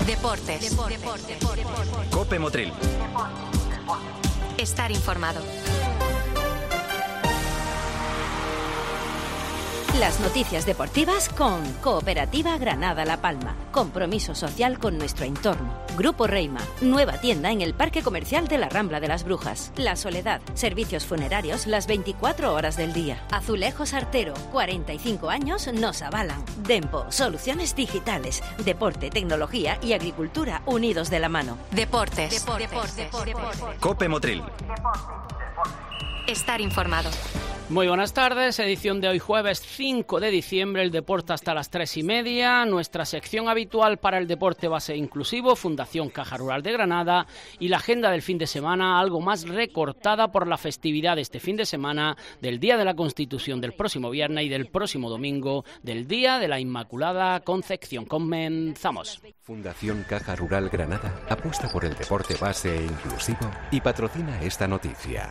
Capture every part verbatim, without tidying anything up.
Deportes. Deportes. Cope Motril. Estar informado. Las noticias deportivas con Cooperativa Granada La Palma. Compromiso social con nuestro entorno. Grupo Reima. Nueva tienda en el Parque Comercial de la Rambla de las Brujas. La Soledad. Servicios funerarios las veinticuatro horas del día. Azulejos Artero. cuarenta y cinco años nos avalan. Dempo. Soluciones digitales. Deporte, tecnología y agricultura unidos de la mano. Deportes. Deportes. Deportes. Deportes. Cope Motril. Estar informado. Muy buenas tardes, edición de hoy jueves cinco de diciembre, el deporte hasta las tres y media, nuestra sección habitual para el deporte base inclusivo, Fundación Caja Rural de Granada, y la agenda del fin de semana algo más recortada por la festividad de este fin de semana, del Día de la Constitución del próximo viernes y del próximo domingo, del Día de la Inmaculada Concepción. Comenzamos. Fundación Caja Rural Granada apuesta por el deporte base e inclusivo y patrocina esta noticia.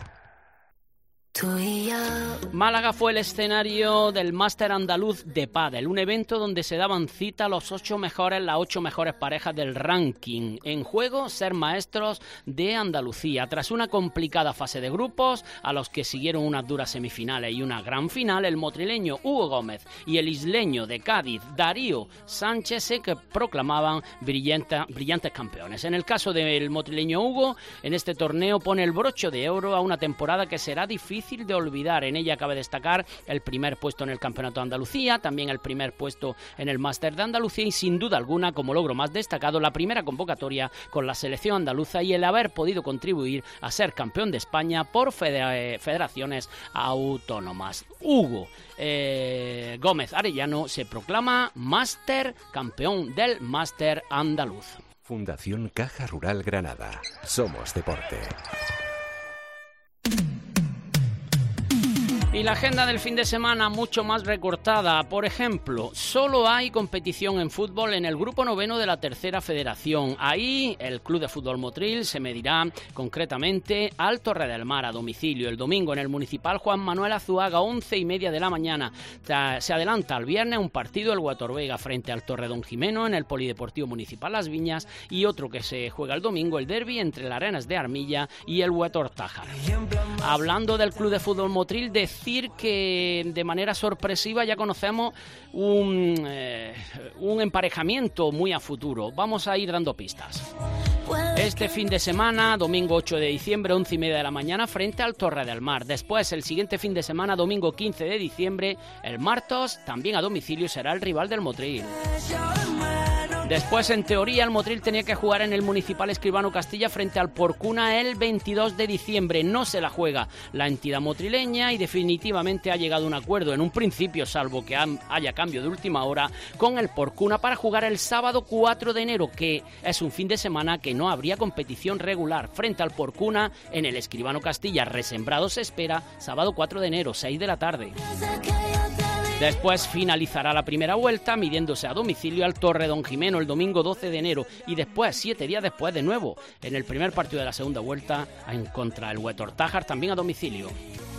Málaga fue el escenario del Máster Andaluz de Pádel, un evento donde se daban cita los ocho mejores, las ocho mejores parejas del ranking. En juego, ser maestros de Andalucía. Tras una complicada fase de grupos, a los que siguieron unas duras semifinales y una gran final, el motrileño Hugo Gómez y el isleño de Cádiz, Darío Sánchez, se que proclamaban brillante, brillantes campeones. En el caso del motrileño Hugo, en este torneo pone el broche de oro a una temporada que será difícil de olvidar. En ella cabe destacar el primer puesto en el Campeonato de Andalucía, también el primer puesto en el Máster de Andalucía y sin duda alguna, como logro más destacado, la primera convocatoria con la selección andaluza y el haber podido contribuir a ser campeón de España por federaciones autónomas. Hugo eh, Gómez Arellano se proclama Máster campeón del Máster andaluz. Fundación Caja Rural Granada. Somos deporte. Y la agenda del fin de semana mucho más recortada. Por ejemplo, solo hay competición en fútbol en el grupo noveno de la tercera federación. Ahí el Club de Fútbol Motril se medirá concretamente al Torre del Mar a domicilio. El domingo en el Municipal Juan Manuel Azuaga, once y media de la mañana. Se adelanta al viernes un partido el Huetor Vega frente al Torre Don Jimeno en el Polideportivo Municipal Las Viñas y otro que se juega el domingo, el derbi entre el Arenas de Armilla y el Huetor Tájar. Hablando del Club de Fútbol Motril, de decir que de manera sorpresiva ya conocemos un, eh, un emparejamiento muy a futuro. Vamos a ir dando pistas. Este fin de semana, domingo ocho de diciembre, once y media de la mañana, frente al Torre del Mar. Después, el siguiente fin de semana, domingo quince de diciembre, el Martos, también a domicilio, será el rival del Motril. Después, en teoría, el Motril tenía que jugar en el Municipal Escribano Castilla frente al Porcuna el veintidós de diciembre. No se la juega la entidad motrileña y definitivamente ha llegado a un acuerdo, en un principio, salvo que haya cambio de última hora, con el Porcuna para jugar el sábado cuatro de enero, que es un fin de semana que no habría competición regular. Frente al Porcuna, en el Escribano Castilla, resembrado se espera, sábado cuatro de enero, seis de la tarde. Después finalizará la primera vuelta midiéndose a domicilio al Torre Don Jimeno el domingo doce de enero y después, siete días después, de nuevo, en el primer partido de la segunda vuelta, en contra el Huetor Tájar, también a domicilio.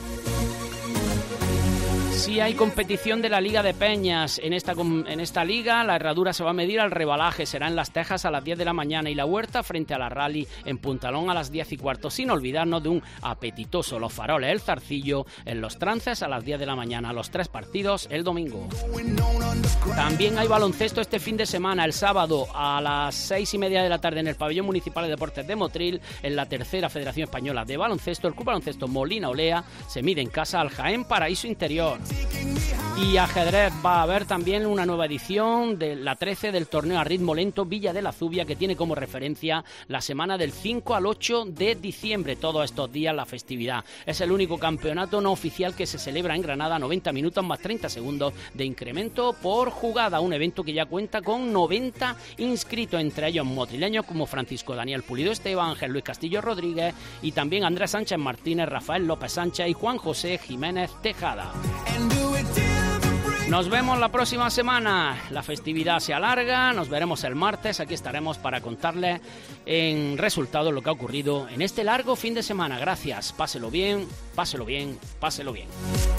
Sí hay competición de la Liga de Peñas. En esta, en esta liga la herradura se va a medir al rebalaje. Será en Las Tejas a las diez de la mañana y la Huerta frente a la Rally en Puntalón a las diez y cuarto. Sin olvidarnos de un apetitoso Los Faroles, el Zarcillo, en Los Trances a las diez de la mañana. Los tres partidos el domingo. También hay baloncesto este fin de semana. El sábado a las seis y media de la tarde en el Pabellón Municipal de Deportes de Motril, en la tercera Federación Española de Baloncesto, el Club Baloncesto Molina Olea se mide en casa al Jaén Paraíso Interior. Y ajedrez, va a haber también una nueva edición de la trece del torneo a ritmo lento Villa de la Zubia, que tiene como referencia la semana del cinco al ocho de diciembre, todos estos días la festividad. Es el único campeonato no oficial que se celebra en Granada, noventa minutos más treinta segundos de incremento por jugada, un evento que ya cuenta con noventa inscritos, entre ellos motrileños como Francisco Daniel Pulido Esteban, Ángel Luis Castillo Rodríguez y también Andrés Sánchez Martínez, Rafael López Sánchez y Juan José Jiménez Tejada. Nos vemos la próxima semana. La festividad se alarga, nos veremos el martes. Aquí estaremos para contarles en resultado lo que ha ocurrido en este largo fin de semana. Gracias, páselo bien, páselo bien, páselo bien.